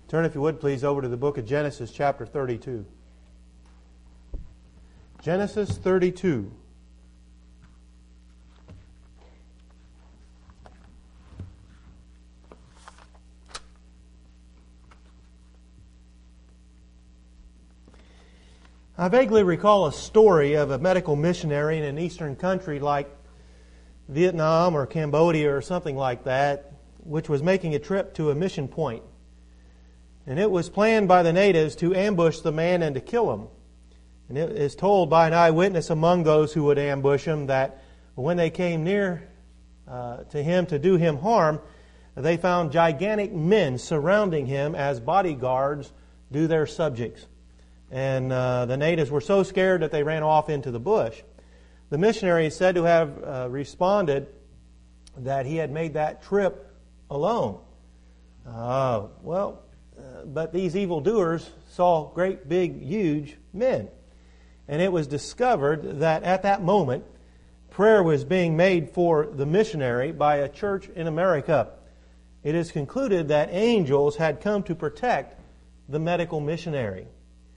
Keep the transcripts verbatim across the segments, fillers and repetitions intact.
Turn, if you would, please, over to the book of Genesis, chapter thirty-two. Genesis thirty-two. I vaguely recall a story of a medical missionary in an eastern country like Vietnam or Cambodia or something like that, which was making a trip to a mission point. And it was planned by the natives to ambush the man and to kill him. And it is told by an eyewitness among those who would ambush him that when they came near uh, to him to do him harm, they found gigantic men surrounding him as bodyguards do their subjects. And uh, the natives were so scared that they ran off into the bush. The missionary is said to have uh, responded that he had made that trip alone. Uh, well, uh, but these evildoers saw great, big, huge men. And it was discovered that at that moment, prayer was being made for the missionary by a church in America. It is concluded that angels had come to protect the medical missionary.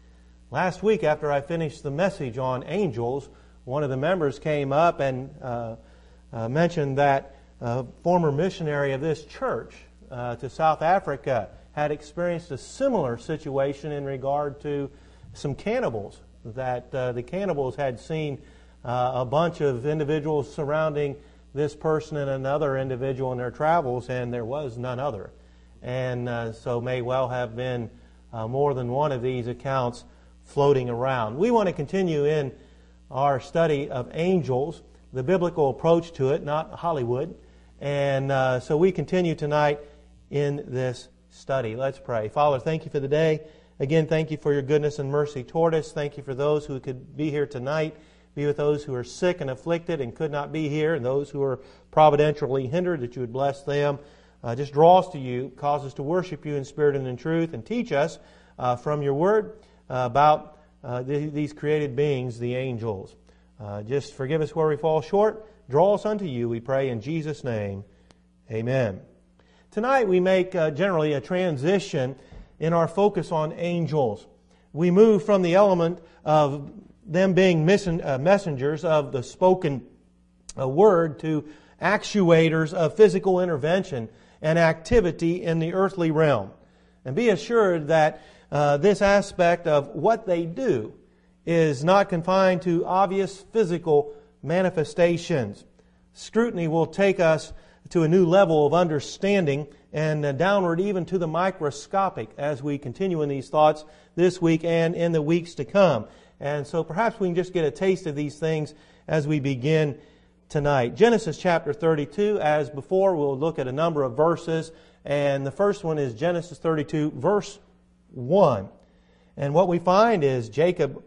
Last week, after I finished the message on angels, one of the members came up and uh, uh, mentioned that a former missionary of this church uh, to South Africa had experienced a similar situation in regard to some cannibals, that uh, the cannibals had seen uh, a bunch of individuals surrounding this person and another individual in their travels, and there was none other. And uh, so may well have been uh, more than one of these accounts floating around. We want to continue in our study of angels, the biblical approach to it, not Hollywood. And uh, so we continue tonight in this study. Let's pray. Father, thank you for the day. Again, thank you for your goodness and mercy toward us. Thank you for those who could be here tonight. Be with those who are sick and afflicted and could not be here, and those who are providentially hindered, that you would bless them. Uh, just draw us to you, cause us to worship you in spirit and in truth, and teach us uh, from your word uh, about uh, th- these created beings, the angels. Uh, just forgive us where we fall short. Draw us unto you, we pray in Jesus' name. Amen. Tonight we make uh, generally a transition in our focus on angels. We move from the element of them being messen- uh, messengers of the spoken uh, word to actuators of physical intervention and activity in the earthly realm. And be assured that uh, this aspect of what they do is not confined to obvious physical manifestations. Scrutiny will take us to a new level of understanding and uh, downward even to the microscopic as we continue in these thoughts this week and in the weeks to come. And so perhaps we can just get a taste of these things as we begin tonight. Genesis chapter thirty-two, as before, we'll look at a number of verses. And the first one is Genesis thirty-two, verse one. And what we find is Jacob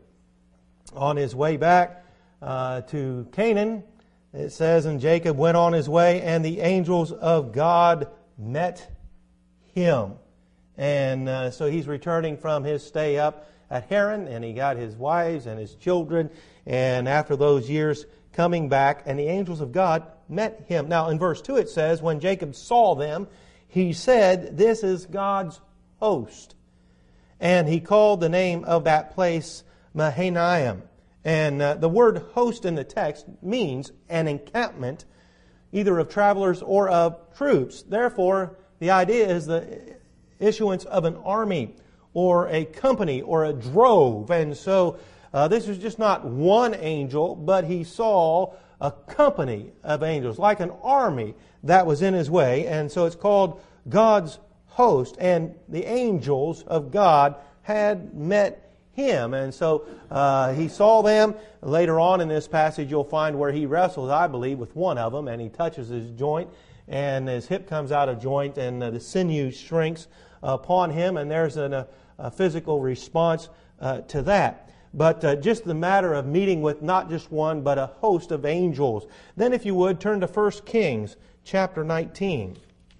on his way back uh, to Canaan. It says, and Jacob went on his way, and the angels of God met him. And uh, so he's returning from his stay up at Haran, and he got his wives and his children, and after those years coming back, and the angels of God met him. Now in verse two it says, when Jacob saw them, he said, this is God's host. And he called the name of that place Mahanaim. And uh, the word host in the text means an encampment, either of travelers or of troops. Therefore, the idea is the issuance of an army or a company or a drove. And so uh, this is just not one angel, but he saw a company of angels, like an army that was in his way. And so it's called God's host. And the angels of God had met him. And so uh, he saw them. Later on in this passage, you'll find where he wrestles, I believe, with one of them, and he touches his joint, and his hip comes out of joint, and uh, the sinew shrinks upon him, and there's an, a, a physical response uh, to that. But uh, just the matter of meeting with not just one, but a host of angels. Then, if you would, turn to First Kings chapter nineteen.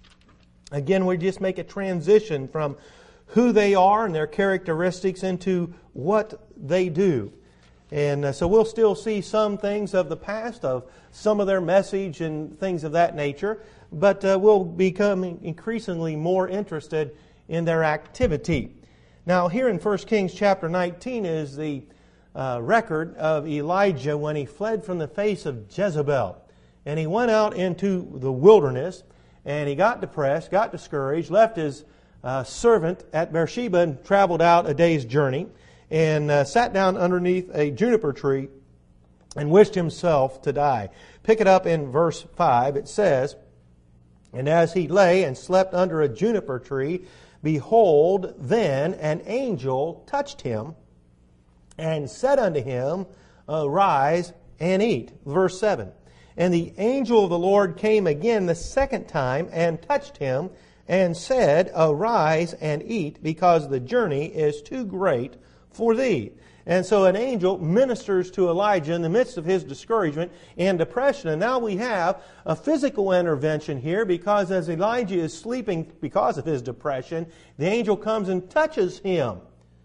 Again, we just make a transition from who they are and their characteristics into what they do. And uh, so we'll still see some things of the past, of some of their message and things of that nature, but uh, we'll become increasingly more interested in their activity. Now, here in First Kings chapter nineteen is the uh, record of Elijah when he fled from the face of Jezebel. And he went out into the wilderness, and he got depressed, got discouraged, left his uh, servant at Beersheba and traveled out a day's journey, and uh, sat down underneath a juniper tree and wished himself to die. Pick it up in verse five. It says, "And as he lay and slept under a juniper tree, behold, then an angel touched him and said unto him, Arise and eat." Verse seven. "And the angel of the Lord came again the second time and touched him and said, Arise and eat, because the journey is too great for thee." And so an angel ministers to Elijah in the midst of his discouragement and depression. And now we have a physical intervention here, because as Elijah is sleeping because of his depression, the angel comes and touches him,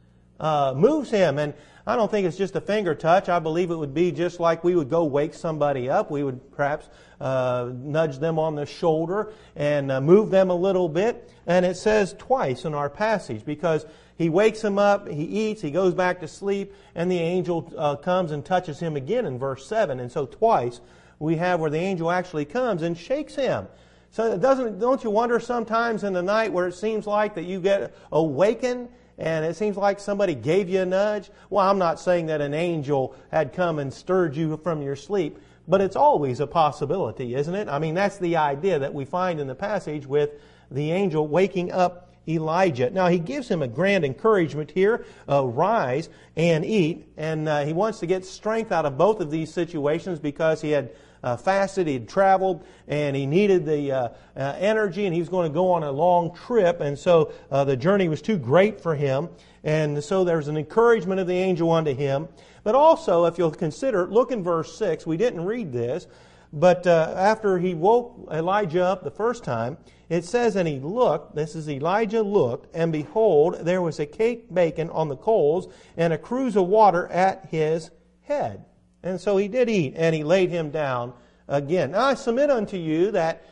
uh, moves him. And I don't think it's just a finger touch. I believe it would be just like we would go wake somebody up. We would perhaps uh, nudge them on the shoulder and uh, move them a little bit. And it says twice in our passage, because he wakes him up, he eats, he goes back to sleep, and the angel uh, comes and touches him again in verse seven. And so twice we have where the angel actually comes and shakes him. So it doesn't, don't you wonder sometimes in the night where it seems like that you get awakened and it seems like somebody gave you a nudge? Well, I'm not saying that an angel had come and stirred you from your sleep, but it's always a possibility, isn't it? I mean, that's the idea that we find in the passage with the angel waking up Elijah. Now, he gives him a grand encouragement here, uh, rise and eat. And uh, he wants to get strength out of both of these situations, because he had uh, fasted, he had traveled, and he needed the uh, uh, energy, and he was going to go on a long trip. And so uh, the journey was too great for him. And so there's an encouragement of the angel unto him. But also, if you'll consider, look in verse six. We didn't read this. But uh, after he woke Elijah up the first time, it says, "And he looked," this is Elijah looked, "and behold, there was a cake baken on the coals, and a cruse of water at his head. And so he did eat, and he laid him down again." Now I submit unto you that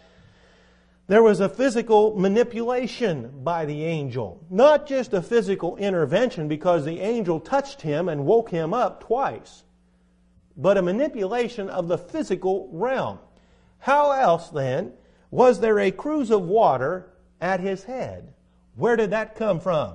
there was a physical manipulation by the angel. Not just a physical intervention because the angel touched him and woke him up twice, but a manipulation of the physical realm. How else then was there a cruse of water at his head? Where did that come from?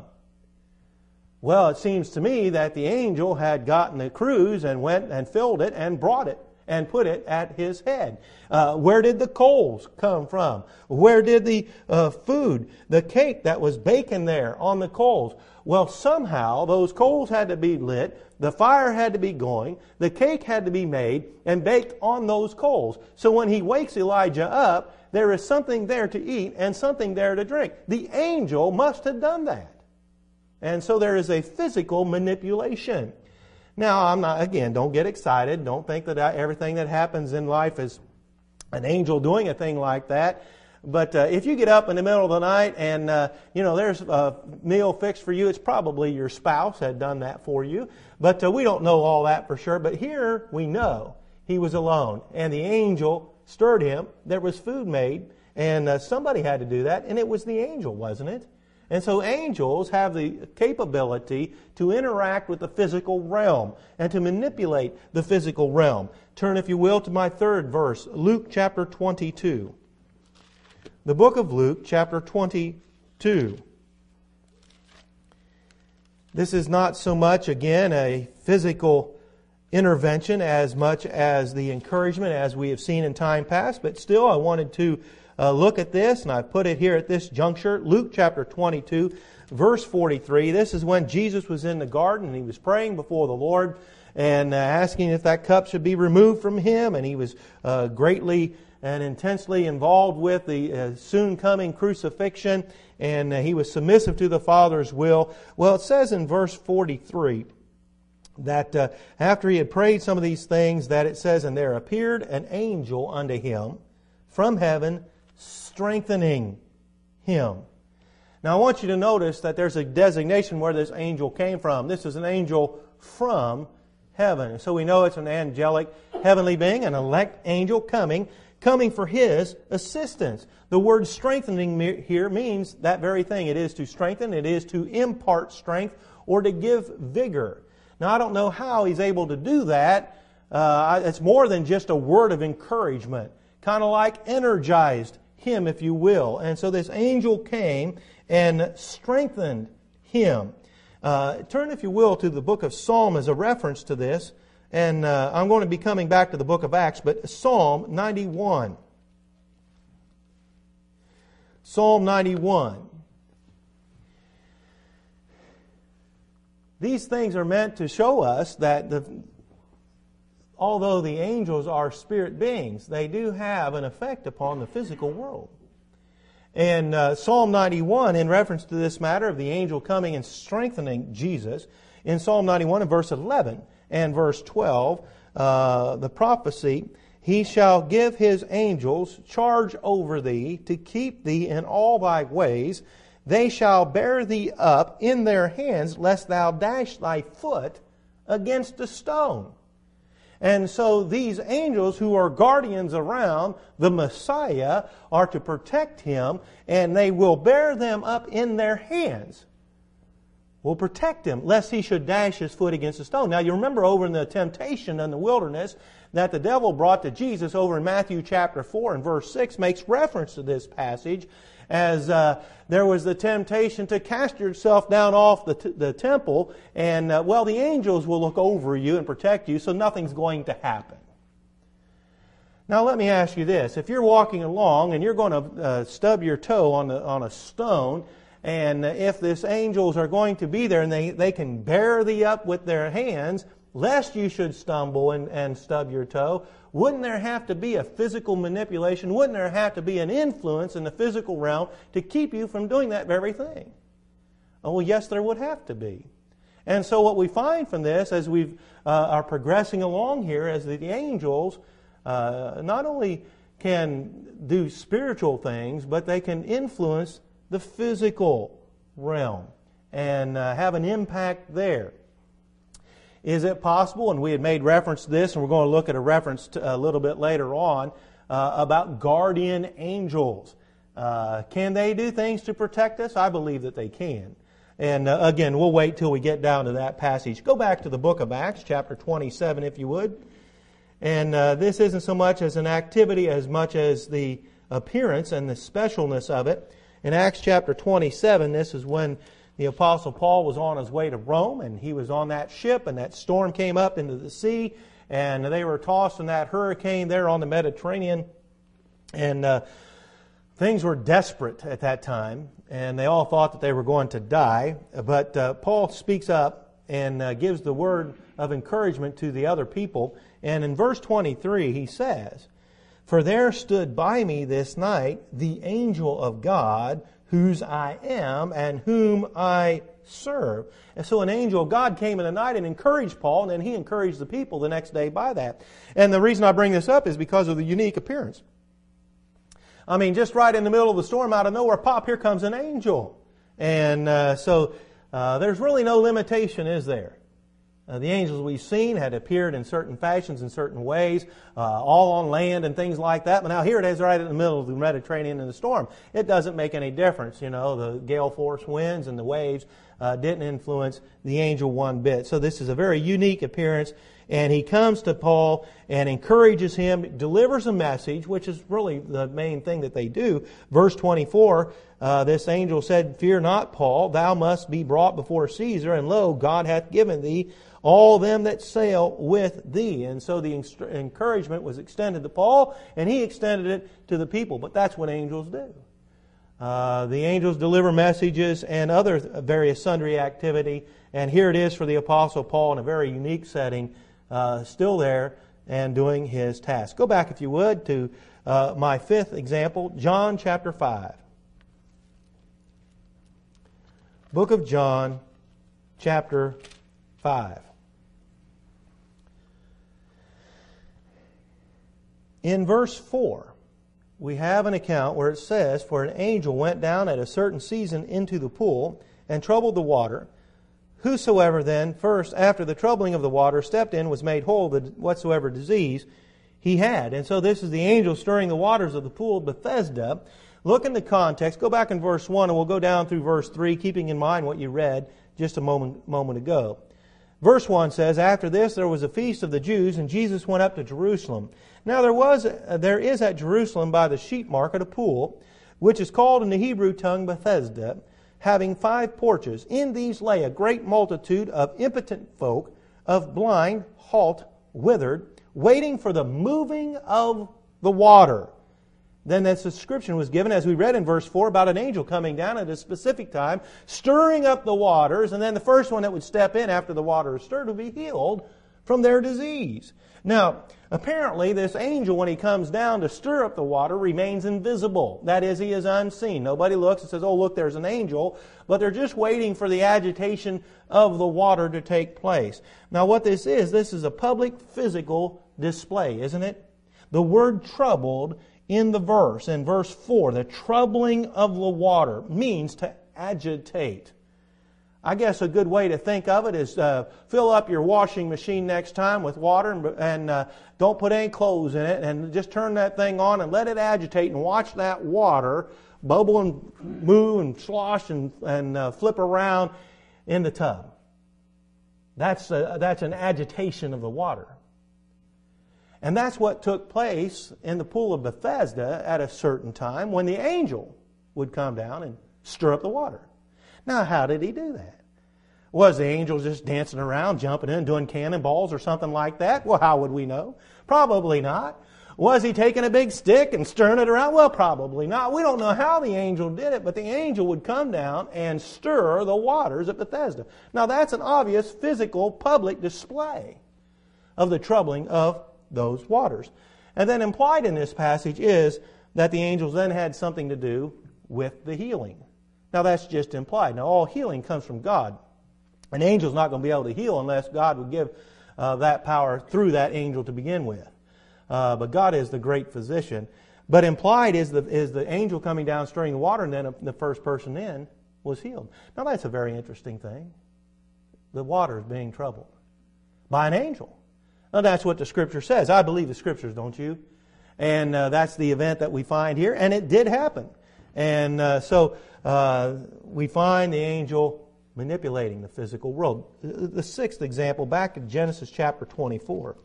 Well, it seems to me that the angel had gotten the cruse and went and filled it and brought it and put it at his head. Uh, where did the coals come from? Where did the uh, food, the cake that was baking there on the coals? Well, somehow those coals had to be lit, the fire had to be going, the cake had to be made and baked on those coals. So when he wakes Elijah up, there is something there to eat and something there to drink. The angel must have done that. And so there is a physical manipulation. Now, I'm not, again, don't get excited. Don't think that everything that happens in life is an angel doing a thing like that. But uh, if you get up in the middle of the night and, uh, you know, there's a meal fixed for you, it's probably your spouse had done that for you. But uh, we don't know all that for sure. But here we know he was alone. And the angel stirred him. There was food made. And uh, somebody had to do that. And it was the angel, wasn't it? And so angels have the capability to interact with the physical realm and to manipulate the physical realm. Turn, if you will, to my third verse, Luke chapter twenty-two. The book of Luke, chapter twenty-two. This is not so much, again, a physical intervention as much as the encouragement as we have seen in time past, but still I wanted to uh, look at this, and I put it here at this juncture. Luke chapter twenty-two, verse forty-three. This is when Jesus was in the garden and he was praying before the Lord and uh, asking if that cup should be removed from him, and he was uh, greatly and intensely involved with the uh, soon coming crucifixion, and uh, he was submissive to the Father's will. Well, it says in verse forty-three that uh, after he had prayed some of these things, that it says, "And there appeared an angel unto him from heaven, strengthening him." Now I want you to notice that there's a designation where this angel came from. This is an angel from heaven. So we know it's an angelic heavenly being, an elect angel coming coming for His assistance. The word strengthening here means that very thing. It is to strengthen, it is to impart strength, or to give vigor. Now, I don't know how He's able to do that. Uh, it's more than just a word of encouragement, kind of like energized him, if you will. And so this angel came and strengthened him. Uh, turn, if you will, to the book of Psalm as a reference to this. And uh, I'm going to be coming back to the book of Acts, but Psalm ninety-one. Psalm ninety-one. These things are meant to show us that the, although the angels are spirit beings, they do have an effect upon the physical world. And uh, Psalm ninety-one, in reference to this matter of the angel coming and strengthening Jesus, in Psalm ninety-one in verse eleven and verse twelve, uh, the prophecy, He shall give His angels charge over thee to keep thee in all thy ways. They shall bear thee up in their hands, lest thou dash thy foot against a stone. And so these angels who are guardians around the Messiah are to protect Him, and they will bear them up in their hands. Will protect Him, lest He should dash His foot against a stone. Now you remember over in the temptation in the wilderness that the devil brought to Jesus over in Matthew chapter four and verse six makes reference to this passage as uh, there was the temptation to cast yourself down off the, t- the temple, and, uh, well, the angels will look over you and protect you, so nothing's going to happen. Now, let me ask you this. If you're walking along and you're going to uh, stub your toe on, the, on a stone, and if these angels are going to be there and they, they can bear thee up with their hands, lest you should stumble and, and stub your toe, wouldn't there have to be a physical manipulation? Wouldn't there have to be an influence in the physical realm to keep you from doing that very thing? Oh, well, yes, there would have to be. And so what we find from this as we uh, are progressing along here is that the angels uh, not only can do spiritual things, but they can influence the physical realm and uh, have an impact there. Is it possible, and we had made reference to this, and we're going to look at a reference to, a little bit later on, uh, about guardian angels. Uh, can they do things to protect us? I believe that they can. And uh, again, we'll wait till we get down to that passage. Go back to the book of Acts, chapter twenty-seven, if you would. And uh, this isn't so much as an activity as much as the appearance and the specialness of it. In Acts chapter twenty-seven, this is when the Apostle Paul was on his way to Rome, and he was on that ship, and that storm came up into the sea, and they were tossed in that hurricane there on the Mediterranean. And uh, things were desperate at that time, and they all thought that they were going to die. But uh, Paul speaks up and uh, gives the word of encouragement to the other people. And in verse twenty-three, he says, "For there stood by me this night the angel of God, whose I am and whom I serve." And so an angel of God came in the night and encouraged Paul, and then he encouraged the people the next day by that. And the reason I bring this up is because of the unique appearance. I mean, just right in the middle of the storm, out of nowhere, pop, here comes an angel. And uh, so uh, there's really no limitation, is there? Uh, the angels we've seen had appeared in certain fashions, in certain ways, uh, all on land and things like that. But now here it is right in the middle of the Mediterranean in the storm. It doesn't make any difference. You know, the gale force winds and the waves uh, didn't influence the angel one bit. So this is a very unique appearance. And he comes to Paul and encourages him, delivers a message, which is really the main thing that they do. Verse twenty-four, uh, this angel said, "Fear not, Paul, thou must be brought before Caesar, and lo, God hath given thee all them that sail with thee." And so the encouragement was extended to Paul, and he extended it to the people. But that's what angels do. Uh, the angels deliver messages and other various sundry activity. And here it is for the Apostle Paul in a very unique setting, uh, still there and doing his task. Go back, if you would, to uh, my fifth example, John chapter five. Book of John, chapter five. In verse four, we have an account where it says, "For an angel went down at a certain season into the pool and troubled the water. Whosoever then, first after the troubling of the water, stepped in, was made whole of whatsoever disease he had. And so this is the angel stirring the waters of the pool of Bethesda. Look in the context. Go back in verse one, and we'll go down through verse three, keeping in mind what you read just a moment, moment ago. Verse one says, "After this there was a feast of the Jews, and Jesus went up to Jerusalem. Now there was, there is at Jerusalem by the sheep market a pool, which is called in the Hebrew tongue Bethesda, having five porches. In these lay a great multitude of impotent folk, of blind, halt, withered, waiting for the moving of the water." Then this description was given, as we read in verse four, about an angel coming down at a specific time, stirring up the waters, and then the first one that would step in after the water is stirred would be healed from their disease. Now, apparently this angel, when he comes down to stir up the water, remains invisible. That is, he is unseen. Nobody looks and says, "Oh, look, there's an angel," but they're just waiting for the agitation of the water to take place. Now, what this is, this is a public physical display, isn't it? The word troubled in the verse, in verse four, the troubling of the water, means to agitate. I guess a good way to think of it is uh, fill up your washing machine next time with water and, and uh, don't put any clothes in it, and just turn that thing on and let it agitate and watch that water bubble and move and slosh and, and uh, flip around in the tub. That's, uh, that's an agitation of the water. And that's what took place in the pool of Bethesda at a certain time when the angel would come down and stir up the water. Now, how did he do that? Was the angel just dancing around, jumping in, doing cannonballs or something like that? Well, how would we know? Probably not. Was he taking a big stick and stirring it around? Well, probably not. We don't know how the angel did it, but the angel would come down and stir the waters at Bethesda. Now, that's an obvious physical public display of the troubling of those waters. And then implied in this passage is that the angels then had something to do with the healing. Now that's just implied. Now all healing comes from God. An angel's not going to be able to heal unless God would give uh, that power through that angel to begin with. Uh, but God is the great physician. But implied is the, is the angel coming down stirring the water, and then the first person in was healed. Now that's a very interesting thing. The water is being troubled by an angel. Now, that's what the Scripture says. I believe the Scriptures, don't you? And uh, that's the event that we find here. And it did happen. And uh, so uh, we find the angel manipulating the physical world. The sixth example, back in Genesis chapter twenty-four.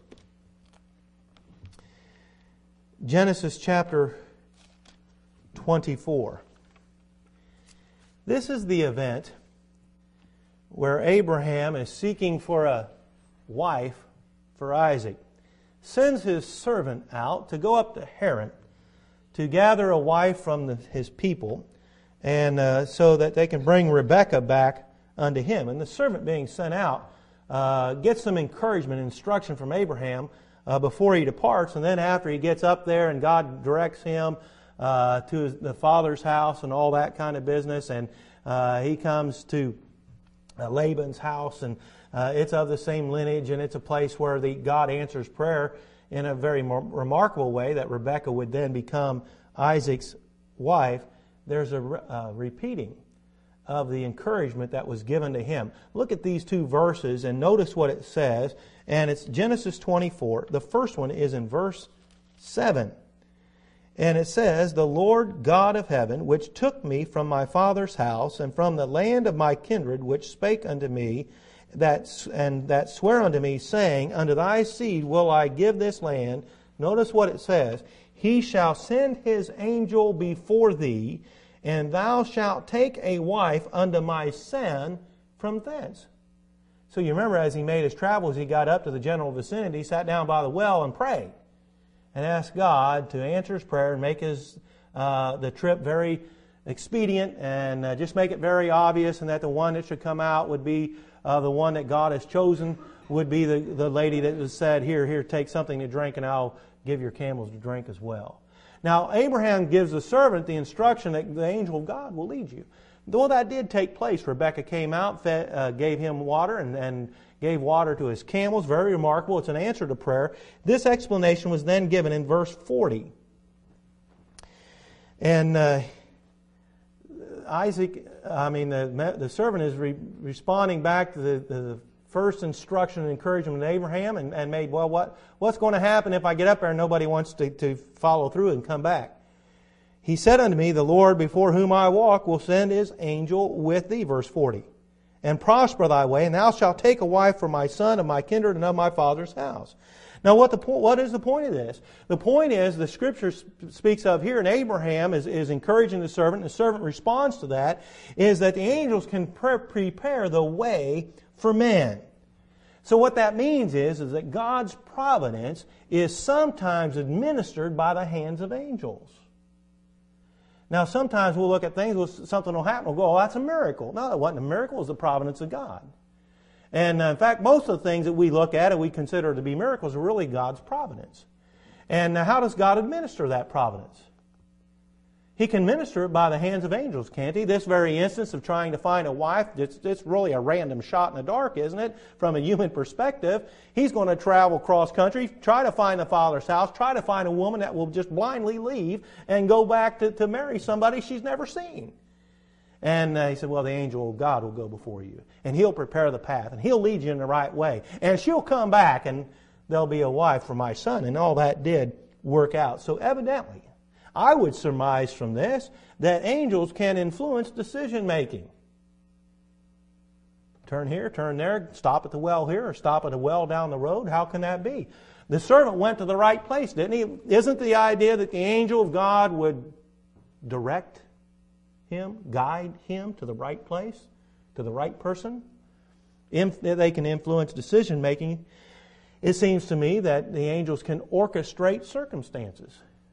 Genesis chapter twenty-four. This is the event where Abraham is seeking for a wife for Isaac, sends his servant out to go up to Haran to gather a wife from the, his people, and uh, so that they can bring Rebekah back unto him. And the servant being sent out uh, gets some encouragement, instruction from Abraham uh, before he departs, and then after he gets up there and God directs him uh, to his, the father's house and all that kind of business, and uh, he comes to uh, Laban's house, and Uh, it's of the same lineage, and it's a place where the God answers prayer in a very more remarkable way, that Rebekah would then become Isaac's wife. There's a uh, repeating of the encouragement that was given to him. Look at these two verses and notice what it says. And it's Genesis twenty-four. The first one is in verse seven. And it says, "The Lord God of heaven, which took me from my father's house and from the land of my kindred, which spake unto me, that and that swear unto me, saying, Unto thy seed will I give this land." Notice what it says. "He shall send his angel before thee, and thou shalt take a wife unto my son from thence." So you remember, as he made his travels, he got up to the general vicinity, sat down by the well and prayed, and asked God to answer his prayer and make his uh, the trip very expedient, and uh, just make it very obvious, and that the one that should come out would be Uh, the one that God has chosen, would be the, the lady that was said, here, here, take something to drink, and I'll give your camels to drink as well. Now, Abraham gives the servant the instruction that the angel of God will lead you. Though that did take place, Rebekah came out, fed, uh, gave him water, and, and gave water to his camels. Very remarkable. It's an answer to prayer. This explanation was then given in verse forty. And uh, Isaac, I mean, the, the servant is re- responding back to the, the first instruction and encouragement to Abraham and, and made, well, what, what's going to happen if I get up there and nobody wants to, to follow through and come back? He said unto me, the Lord before whom I walk will send His angel with thee, verse forty, and prosper thy way, and thou shalt take a wife for my son of my kindred and of my father's house. Now, what the po- what is the point of this? The point is, the Scripture speaks of here, and Abraham is, is encouraging the servant, and the servant responds to that, is that the angels can pre- prepare the way for men. So what that means is, is that God's providence is sometimes administered by the hands of angels. Now, sometimes we'll look at things, well, something will happen, we'll go, oh, that's a miracle. No, it wasn't a miracle, it was the providence of God. And uh, in fact, most of the things that we look at and we consider to be miracles are really God's providence. And uh, how does God administer that providence? He can minister it by the hands of angels, can't He? This very instance of trying to find a wife, it's, it's really a random shot in the dark, isn't it? From a human perspective, he's going to travel cross country, try to find the father's house, try to find a woman that will just blindly leave and go back to, to marry somebody she's never seen. And uh, he said, well, the angel of God will go before you, and He'll prepare the path, and He'll lead you in the right way, and she'll come back, and there'll be a wife for my son. And all that did work out. So evidently, I would surmise from this that angels can influence decision making. Turn here, turn there, stop at the well here, or stop at a well down the road. How can that be? The servant went to the right place, didn't he? Isn't the idea that the angel of God would direct him, guide him to the right place, to the right person? If they can influence decision making, it seems to me that the angels can orchestrate circumstances.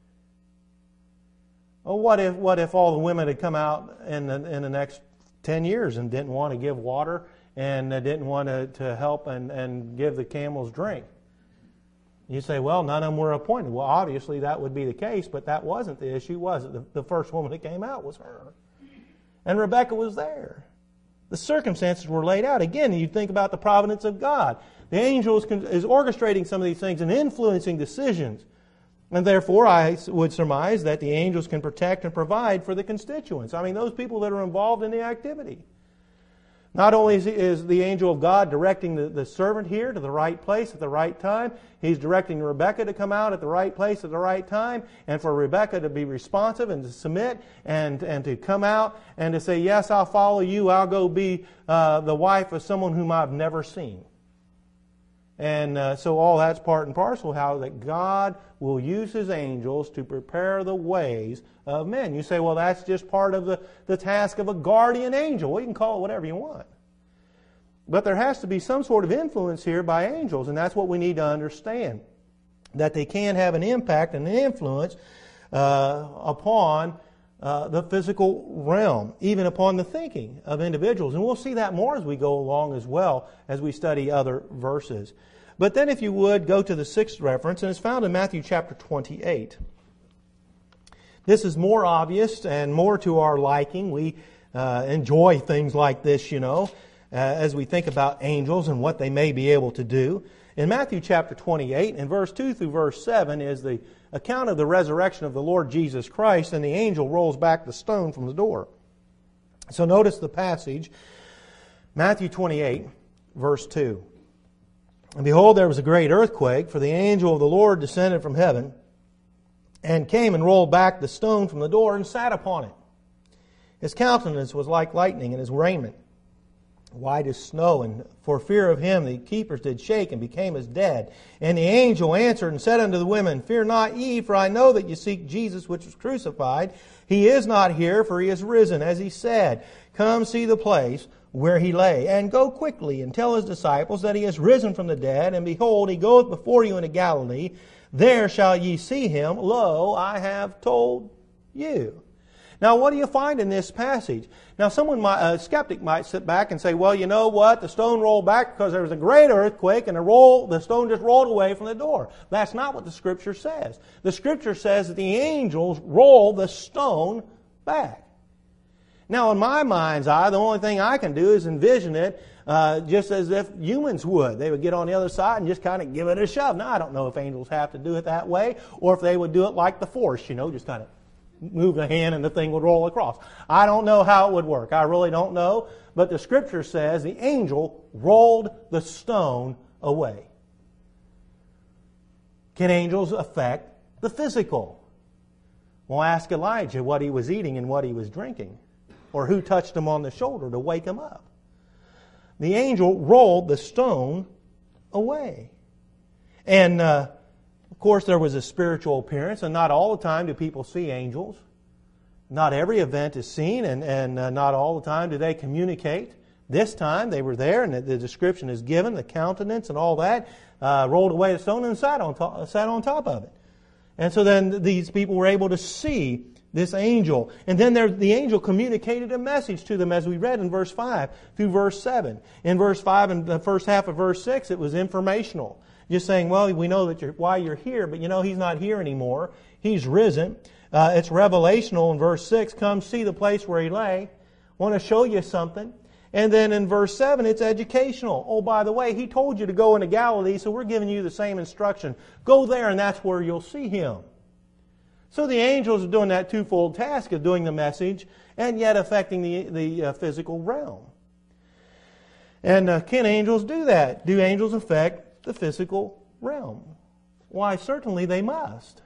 Well, what if what if all the women had come out in the, in the next ten years and didn't want to give water and didn't want to, to help and, and give the camels drink? You say, well, none of them were appointed. Well, obviously that would be the case, but that wasn't the issue, was it? The, the first woman that came out was her. And Rebekah was there. The circumstances were laid out. Again, you think about the providence of God. The angel is, is orchestrating some of these things and influencing decisions. And therefore, I would surmise that the angels can protect and provide for the constituents. I mean, those people that are involved in the activity. Not only is, he, is the angel of God directing the, the servant here to the right place at the right time, he's directing Rebekah to come out at the right place at the right time, and for Rebekah to be responsive and to submit and, and to come out and to say, yes, I'll follow you, I'll go be uh, the wife of someone whom I've never seen. And uh, so all that's part and parcel how that God will use His angels to prepare the ways of men. You say, well, that's just part of the, the task of a guardian angel. Well, you can call it whatever you want. But there has to be some sort of influence here by angels, and that's what we need to understand. That they can have an impact and an influence uh, upon uh, the physical realm, even upon the thinking of individuals. And we'll see that more as we go along as well as we study other verses. But then if you would, go to the sixth reference, and it's found in Matthew chapter twenty-eight. This is more obvious and more to our liking. We uh, enjoy things like this, you know, uh, as we think about angels and what they may be able to do. In Matthew chapter twenty-eight, in verse two through verse seven, is the account of the resurrection of the Lord Jesus Christ, and the angel rolls back the stone from the door. So notice the passage, Matthew twenty-eight, verse two. And behold, there was a great earthquake, for the angel of the Lord descended from heaven, and came and rolled back the stone from the door, and sat upon it. His countenance was like lightning, and his raiment white as snow, and for fear of him the keepers did shake and became as dead. And the angel answered and said unto the women, Fear not ye, for I know that ye seek Jesus which was crucified. He is not here, for He is risen, as He said. Come see the place where He lay, and go quickly and tell His disciples that He is risen from the dead, and behold, He goeth before you into Galilee. There shall ye see Him. Lo, I have told you. Now, what do you find in this passage? Now, someone, might, a skeptic might sit back and say, well, you know what? The stone rolled back because there was a great earthquake and the, roll, the stone just rolled away from the door. That's not what the Scripture says. The Scripture says that the angels roll the stone back. Now, in my mind's eye, the only thing I can do is envision it uh, just as if humans would. They would get on the other side and just kind of give it a shove. Now, I don't know if angels have to do it that way or if they would do it like the Force, you know, just kind of move the hand and the thing would roll across. I don't know how it would work. I really don't know. But the Scripture says the angel rolled the stone away. Can angels affect the physical? Well, ask Elijah what he was eating and what he was drinking, or who touched him on the shoulder to wake him up. The angel rolled the stone away. And, uh, of course, there was a spiritual appearance, and not all the time do people see angels. Not every event is seen, and, and uh, not all the time do they communicate. This time they were there, and the, the description is given, the countenance and all that, uh, rolled away the stone and sat on, top, sat on top of it. And so then these people were able to see this angel. And then there, the angel communicated a message to them, as we read in verse five through verse seven. In verse five and the first half of verse six, it was informational. Just saying, well, we know that you're, why you're here, but you know He's not here anymore. He's risen. Uh, it's revelational in verse six. Come see the place where He lay. Want to show you something. And then in verse seven, it's educational. Oh, by the way, He told you to go into Galilee, so we're giving you the same instruction. Go there, and that's where you'll see Him. So the angels are doing that twofold task of doing the message and yet affecting the, the uh, physical realm. And uh, can angels do that? Do angels affect the physical realm? Why, certainly they must.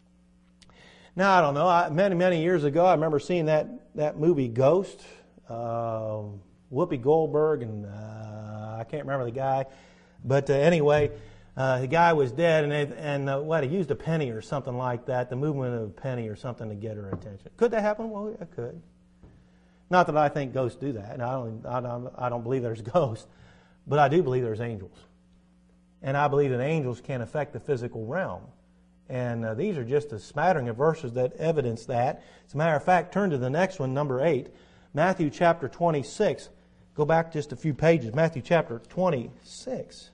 Now, I don't know. I, many, many years ago, I remember seeing that, that movie Ghost. Uh, Whoopi Goldberg and uh, I can't remember the guy. But uh, anyway, uh, the guy was dead, and, they, and uh, what, he used a penny or something like that, the movement of a penny or something to get her attention. Could that happen? Well, it could. Not that I think ghosts do that, and I don't, I don't, I don't believe there's ghosts, but I do believe there's angels. And I believe that angels can affect the physical realm. And uh, these are just a smattering of verses that evidence that. As a matter of fact, turn to the next one, number eight, Matthew chapter twenty-six. Go back just a few pages, Matthew chapter twenty-six.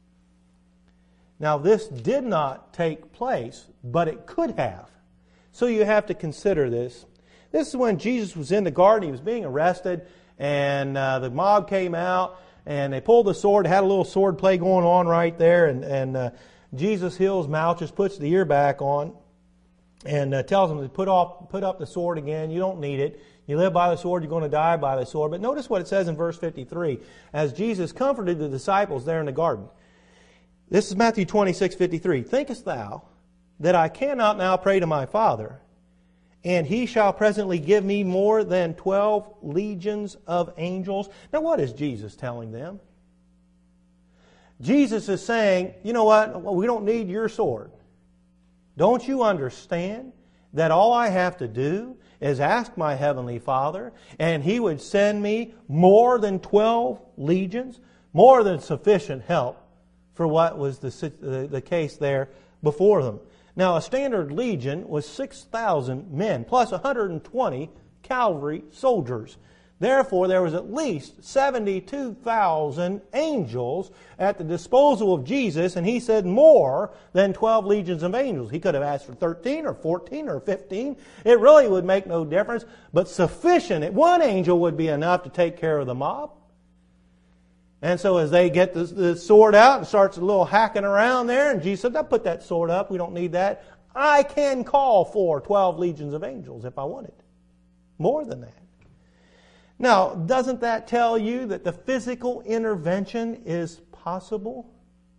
Now, this did not take place, but it could have. So you have to consider this. This is when Jesus was in the garden. He was being arrested, and uh, the mob came out, and they pulled the sword, had a little sword play going on right there, and, and uh, Jesus heals Malchus, puts the ear back on, and uh, tells him to put off, put up the sword again. You don't need it. You live by the sword, you're going to die by the sword. But notice what it says in verse fifty-three. As Jesus comforted the disciples there in the garden. This is Matthew twenty-six fifty-three. Thinkest thou that I cannot now pray to my Father, and He shall presently give me more than twelve legions of angels? Now what is Jesus telling them? Jesus is saying, you know what, well, we don't need your sword. Don't you understand that all I have to do is ask my Heavenly Father, and He would send me more than twelve legions, more than sufficient help for what was the, the, the case there before them. Now, a standard legion was six thousand men, plus one hundred twenty cavalry soldiers. Therefore, there was at least seventy-two thousand angels at the disposal of Jesus, and He said more than twelve legions of angels. He could have asked for thirteen or fourteen or fifteen. It really would make no difference, but sufficient. One angel would be enough to take care of the mob. And so as they get the, the sword out and starts a little hacking around there, and Jesus said, "Now put that sword up. We don't need that. I can call for twelve legions of angels if I wanted. More than that." Now, doesn't that tell you that the physical intervention is possible?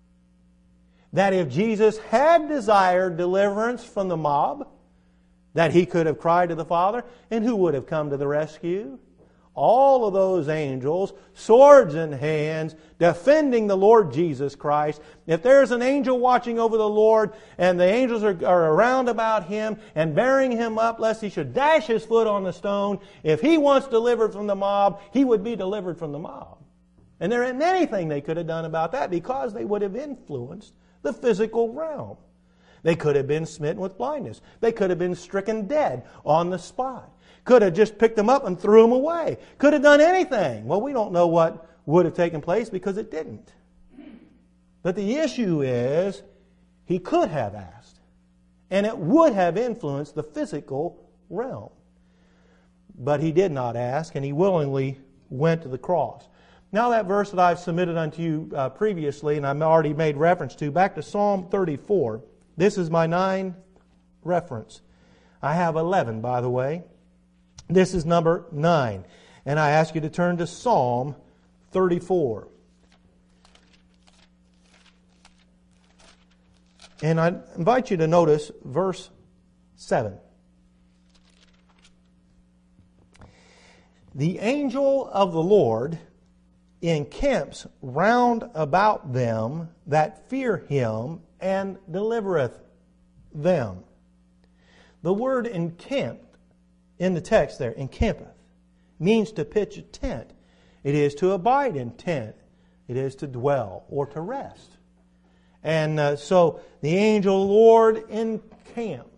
That if Jesus had desired deliverance from the mob, that He could have cried to the Father, and who would have come to the rescue? All of those angels, swords in hands, defending the Lord Jesus Christ. If there's an angel watching over the Lord, and the angels are, are around about Him and bearing Him up lest He should dash His foot on the stone, if He wants delivered from the mob, He would be delivered from the mob. And there isn't anything they could have done about that, because they would have influenced the physical realm. They could have been smitten with blindness. They could have been stricken dead on the spot. Could have just picked them up and threw them away. Could have done anything. Well, we don't know what would have taken place because it didn't. But the issue is, He could have asked. And it would have influenced the physical realm. But He did not ask, and He willingly went to the cross. Now that verse that I've submitted unto you uh, previously, and I've already made reference to, back to Psalm thirty-four. This is my ninth reference. I have eleven, by the way. This is number nine. And I ask you to turn to Psalm thirty-four. And I invite you to notice verse seven. The angel of the Lord encamps round about them that fear Him and delivereth them. The word encamped in the text there, encampeth, means to pitch a tent. It is to abide in tent. It is to dwell or to rest. And uh, so the angel of the Lord encamps.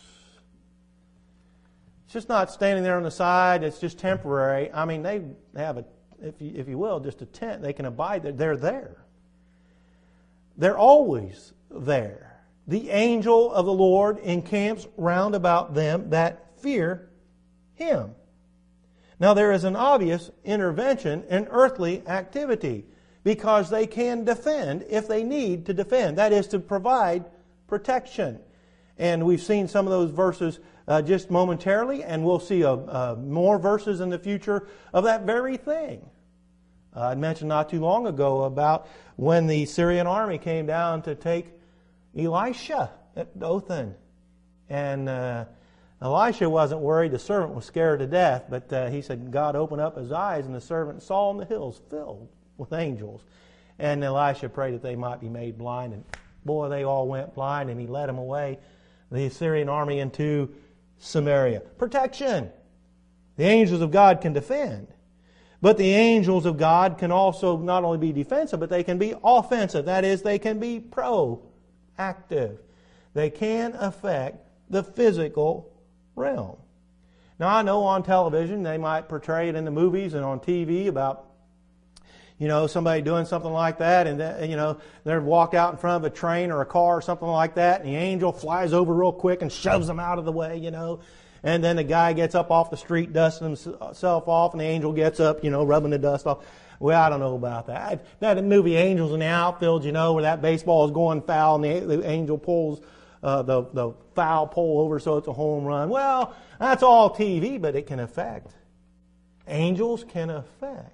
It's just not standing there on the side. It's just temporary. I mean, they have a, if you, if you will, just a tent. They can abide there. They're there. They're always there. The angel of the Lord encamps round about them that fear Him. Now there is an obvious intervention in earthly activity because they can defend if they need to defend. That is to provide protection. And we've seen some of those verses uh, just momentarily, and we'll see uh, uh, more verses in the future of that very thing. Uh, I mentioned not too long ago about when the Syrian army came down to take Elisha at Dothan. And uh, Elisha wasn't worried. The servant was scared to death. But uh, he said God opened up his eyes, and the servant saw on the hills filled with angels. And Elisha prayed that they might be made blind. And boy, they all went blind, and he led them away, the Assyrian army, into Samaria. Protection. The angels of God can defend. But the angels of God can also not only be defensive, but they can be offensive. That is, they can be proactive. They can affect the physical realm. Now, I know on television they might portray it in the movies and on T V about, you know, somebody doing something like that, and that, you know, they're walked out in front of a train or a car or something like that, and the angel flies over real quick and shoves them out of the way, you know. And then the guy gets up off the street, dusting himself off, and the angel gets up, you know, rubbing the dust off. Well, I don't know about that. That movie Angels in the Outfield, you know, where that baseball is going foul, and the, the angel pulls uh, the, the foul pole over so it's a home run. Well, that's all T V, but it can affect. Angels can affect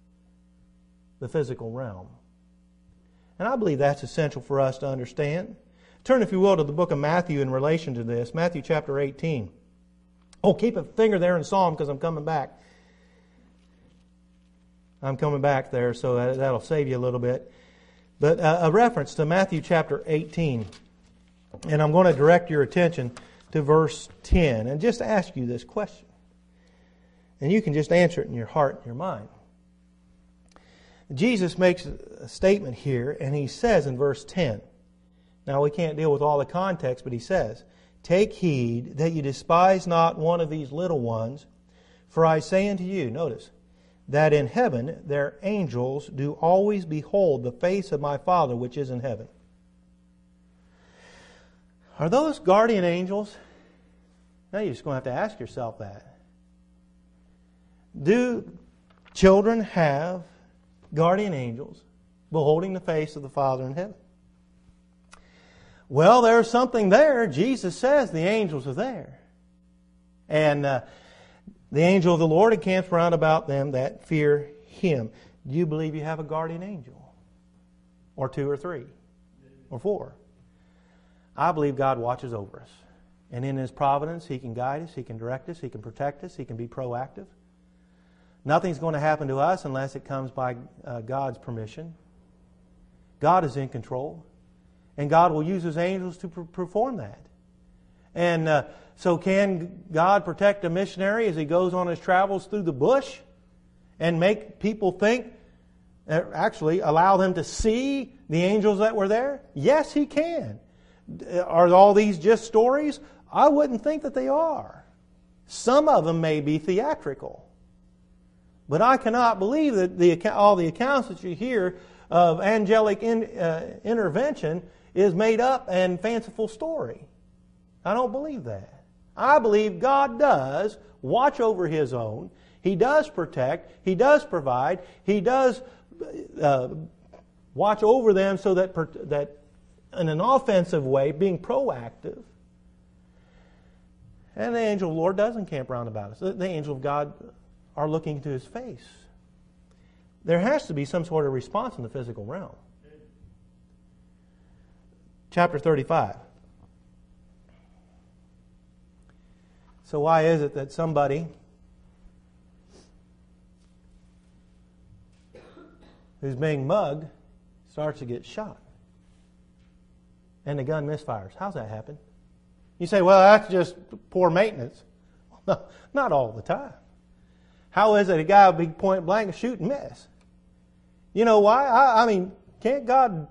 the physical realm. And I believe that's essential for us to understand. Turn, if you will, to the book of Matthew in relation to this. Matthew chapter eighteen. Oh, keep a finger there in Psalm because I'm coming back. I'm coming back there, so that, that'll save you a little bit. But uh, a reference to Matthew chapter eighteen. And I'm going to direct your attention to verse ten and just ask you this question. And you can just answer it in your heart and your mind. Jesus makes a statement here, and He says in verse ten. Now, we can't deal with all the context, but He says, "Take heed that you despise not one of these little ones, for I say unto you," notice, "that in heaven their angels do always behold the face of my Father which is in heaven." Are those guardian angels? Now you're just going to have to ask yourself that. Do children have guardian angels beholding the face of the Father in heaven? Well, there's something there. Jesus says the angels are there. And uh, the angel of the Lord encamps round about them that fear Him. Do you believe you have a guardian angel? Or two or three? Or four? I believe God watches over us. And in His providence, He can guide us, He can direct us, He can protect us, He can be proactive. Nothing's going to happen to us unless it comes by uh, God's permission. God is in control. And God will use His angels to pr- perform that. And uh, so can God protect a missionary as he goes on his travels through the bush and make people think, uh, actually allow them to see the angels that were there? Yes, He can. Are all these just stories? I wouldn't think that they are. Some of them may be theatrical. But I cannot believe that the all the accounts that you hear of angelic in, uh, intervention is made up and fanciful story. I don't believe that. I believe God does watch over His own. He does protect. He does provide. He does uh, watch over them so that that in an offensive way, being proactive. And the angel of the Lord does encamp round about us. The, the angel of God are looking to His face. There has to be some sort of response in the physical realm. Chapter thirty-five. So why is it that somebody who's being mugged starts to get shot and the gun misfires? How's that happen? You say, well, that's just poor maintenance. No, not all the time. How is it a guy would be point blank and shoot and miss? You know why? I, I mean, can't God,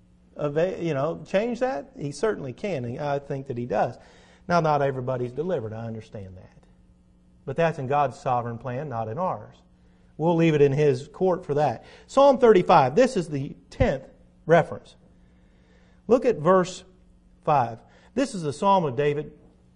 you know, change that? He certainly can, and I think that He does. Now, not everybody's delivered. I understand that. But that's in God's sovereign plan, not in ours. We'll leave it in His court for that. Psalm thirty-five. This is the tenth reference. Look at verse five. This is the Psalm of David,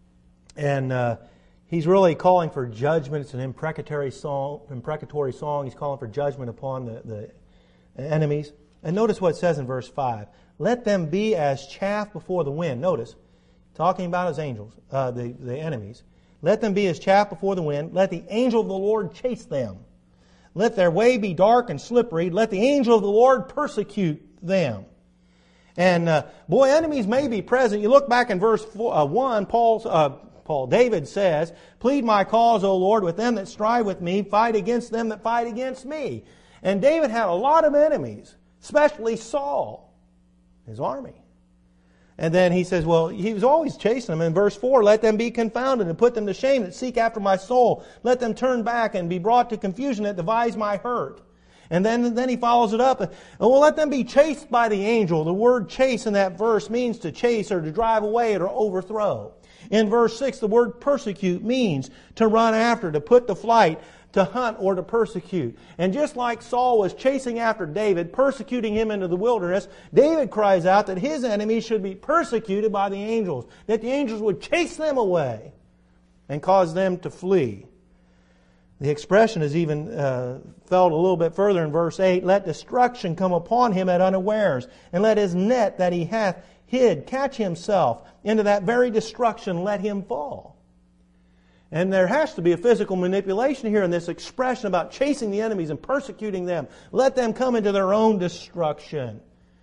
and uh, he's really calling for judgment. It's an imprecatory song. Imprecatory song. He's calling for judgment upon the, the enemies. And notice what it says in verse five. Let them be as chaff before the wind. Notice, talking about His angels, uh, the, the enemies. Let them be as chaff before the wind. Let the angel of the Lord chase them. Let their way be dark and slippery. Let the angel of the Lord persecute them. And uh, boy, enemies may be present. You look back in verse four, uh, one, Paul's, uh, Paul, David says, plead my cause, O Lord, with them that strive with me. Fight against them that fight against me. And David had a lot of enemies, especially Saul, his army. And then he says, well, he was always chasing them. In verse four, let them be confounded and put them to shame that seek after my soul. Let them turn back and be brought to confusion that devise my hurt. And then, then he follows it up. Well, let them be chased by the angel. The word chase in that verse means to chase or to drive away or overthrow. In verse six, the word persecute means to run after, to put to flight, to hunt or to persecute. And just like Saul was chasing after David, persecuting him into the wilderness, David cries out that his enemies should be persecuted by the angels, that the angels would chase them away and cause them to flee. The expression is even uh, felt a little bit further in verse eight. Let destruction come upon him at unawares, and let his net that he hath hid catch himself. Into that very destruction let him fall. And there has to be a physical manipulation here in this expression about chasing the enemies and persecuting them. Let them come into their own destruction.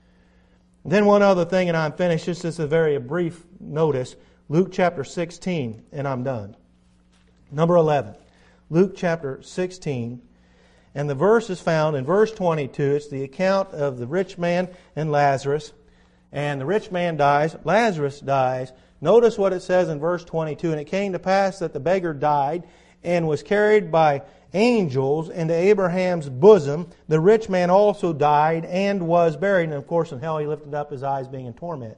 Then one other thing, and I'm finished. This is a very brief notice. Luke chapter sixteen, and I'm done. Number eleven. Luke chapter sixteen, and the verse is found in verse twenty-two. It's the account of the rich man and Lazarus. And the rich man dies, Lazarus dies. Notice what it says in verse twenty-two. And it came to pass that the beggar died and was carried by angels into Abraham's bosom. The rich man also died and was buried. And of course in hell he lifted up his eyes being in torment.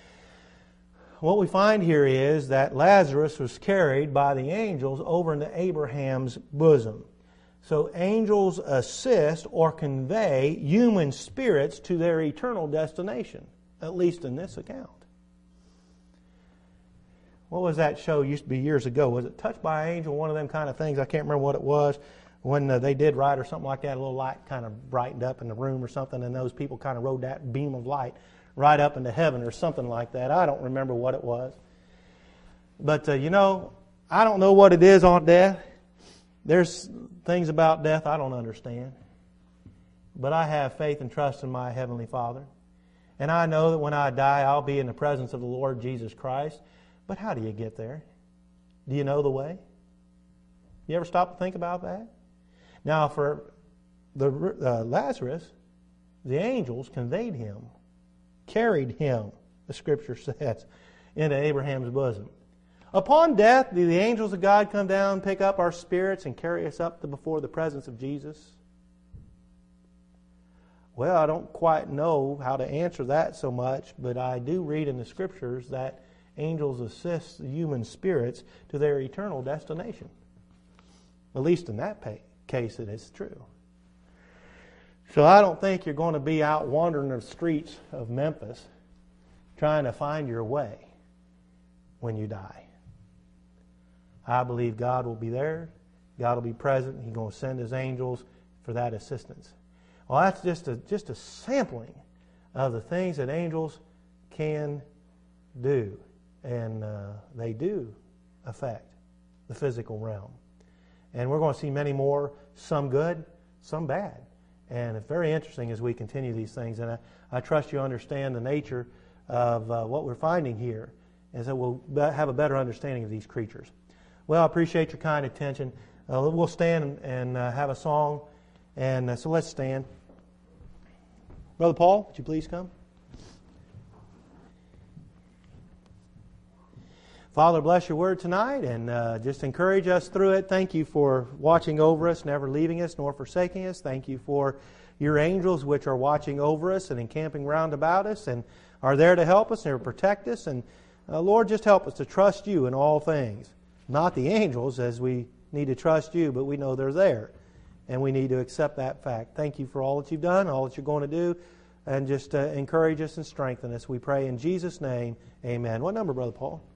What we find here is that Lazarus was carried by the angels over into Abraham's bosom. So angels assist or convey human spirits to their eternal destination, at least in this account. What was that show? Used to be years ago. Was it Touched by an Angel? One of them kind of things. I can't remember what it was. When uh, they did right or something like that, a little light kind of brightened up in the room or something, and those people kind of rode that beam of light right up into heaven or something like that. I don't remember what it was. But, uh, you know, I don't know what it is on death. There's things about death I don't understand. But I have faith and trust in my Heavenly Father. And I know that when I die, I'll be in the presence of the Lord Jesus Christ. But how do you get there? Do you know the way? You ever stop to think about that? Now, for the uh, Lazarus, the angels conveyed him, carried him, the Scripture says, into Abraham's bosom. Upon death, do the angels of God come down, pick up our spirits, and carry us up to before the presence of Jesus? Well, I don't quite know how to answer that so much, but I do read in the Scriptures that angels assist the human spirits to their eternal destination. At least in that case it is true. So I don't think you're going to be out wandering the streets of Memphis trying to find your way when you die. I believe God will be there. God will be present. He's going to send His angels for that assistance. Well, that's just a, just a sampling of the things that angels can do. And uh, they do affect the physical realm. And we're going to see many more, some good, some bad. And it's very interesting as we continue these things. And I, I trust you understand the nature of uh, what we're finding here, and so we'll have a better understanding of these creatures. Well, I appreciate your kind attention. Uh, we'll stand and, and uh, have a song. And uh, so let's stand. Brother Paul, would you please come? Father, bless your word tonight, and uh, just encourage us through it. Thank you for watching over us, never leaving us nor forsaking us. Thank you for your angels which are watching over us and encamping round about us and are there to help us and to protect us. And uh, Lord, just help us to trust you in all things. Not the angels, as we need to trust you, but we know they're there. And we need to accept that fact. Thank you for all that you've done, all that you're going to do, and just uh, encourage us and strengthen us. We pray in Jesus' name, amen. What number, Brother Paul?